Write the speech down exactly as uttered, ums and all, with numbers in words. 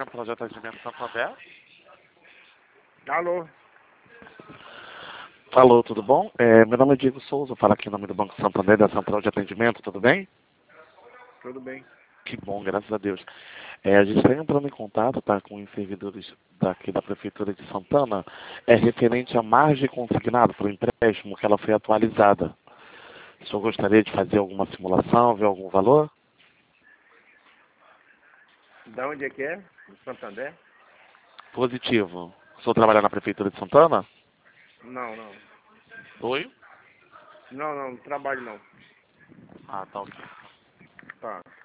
Central de Atendimento Santander. Alô? Alô, tudo bom? É, meu nome é Diego Souza, falo aqui em nome do Banco Santander, da Central de Atendimento, tudo bem? Tudo bem. Que bom, graças a Deus. É, a gente está entrando em contato tá, com os servidores daqui da Prefeitura de Santana, é referente à margem consignada para o empréstimo, que ela foi atualizada. O senhor gostaria de fazer alguma simulação, ver algum valor? Da onde é que é? Do Santander? Positivo. O senhor trabalha na Prefeitura de Santana? Não, não. Oi? Não, não, não trabalho não. Ah, tá ok. Tá.